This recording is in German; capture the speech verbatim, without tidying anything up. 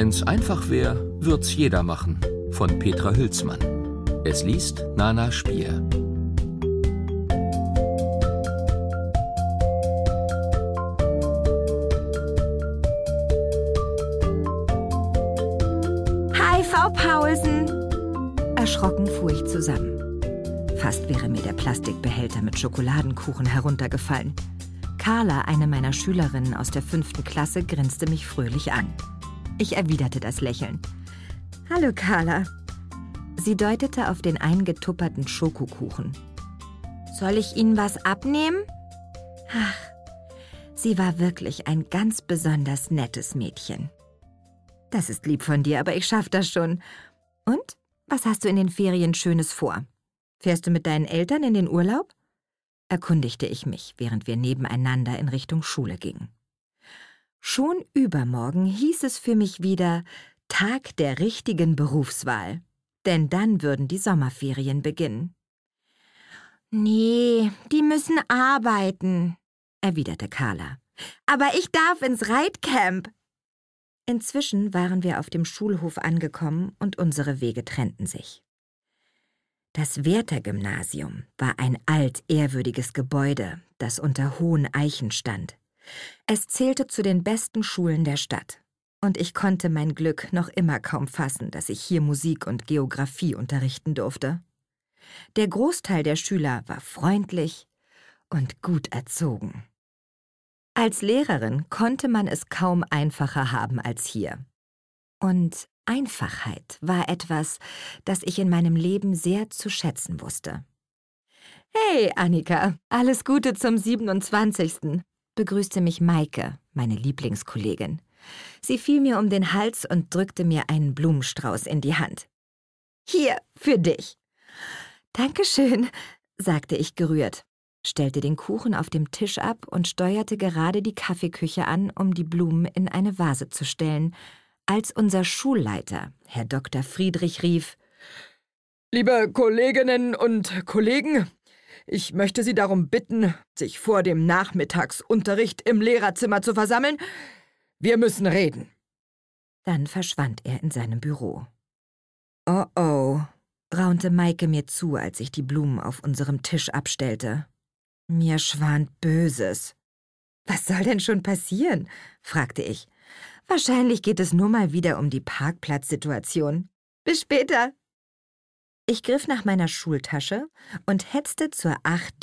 Wenn's einfach wär, würd's jeder machen. Von Petra Hülsmann. Es liest Nana Spier. Hi, Frau Paulsen! Erschrocken fuhr ich zusammen. Fast wäre mir der Plastikbehälter mit Schokoladenkuchen heruntergefallen. Carla, eine meiner Schülerinnen aus der fünften Klasse, grinste mich fröhlich an. Ich erwiderte das Lächeln. »Hallo, Carla.« Sie deutete auf den eingetupperten Schokokuchen. »Soll ich Ihnen was abnehmen?« Ach, sie war wirklich ein ganz besonders nettes Mädchen. »Das ist lieb von dir, aber ich schaff das schon. Und, was hast du in den Ferien Schönes vor? Fährst du mit deinen Eltern in den Urlaub?« erkundigte ich mich, während wir nebeneinander in Richtung Schule gingen. Schon übermorgen hieß es für mich wieder Tag der richtigen Berufswahl, denn dann würden die Sommerferien beginnen. »Nee, die müssen arbeiten«, erwiderte Carla. »Aber ich darf ins Reitcamp.« Inzwischen waren wir auf dem Schulhof angekommen und unsere Wege trennten sich. Das Werther-Gymnasium war ein altehrwürdiges Gebäude, das unter hohen Eichen stand. Es zählte zu den besten Schulen der Stadt. Und ich konnte mein Glück noch immer kaum fassen, dass ich hier Musik und Geographie unterrichten durfte. Der Großteil der Schüler war freundlich und gut erzogen. Als Lehrerin konnte man es kaum einfacher haben als hier. Und Einfachheit war etwas, das ich in meinem Leben sehr zu schätzen wusste. »Hey, Annika, alles Gute zum siebenundzwanzigsten begrüßte mich Maike, meine Lieblingskollegin. Sie fiel mir um den Hals und drückte mir einen Blumenstrauß in die Hand. »Hier, für dich.« »Dankeschön«, sagte ich gerührt, stellte den Kuchen auf dem Tisch ab und steuerte gerade die Kaffeeküche an, um die Blumen in eine Vase zu stellen, als unser Schulleiter, Herr Doktor Friedrich, rief: »Liebe Kolleginnen und Kollegen, ich möchte Sie darum bitten, sich vor dem Nachmittagsunterricht im Lehrerzimmer zu versammeln. Wir müssen reden.« Dann verschwand er in seinem Büro. »Oh oh«, raunte Maike mir zu, als ich die Blumen auf unserem Tisch abstellte. Mir schwant Böses. »Was soll denn schon passieren?« fragte ich. »Wahrscheinlich geht es nur mal wieder um die Parkplatzsituation. Bis später.« Ich griff nach meiner Schultasche und hetzte zur acht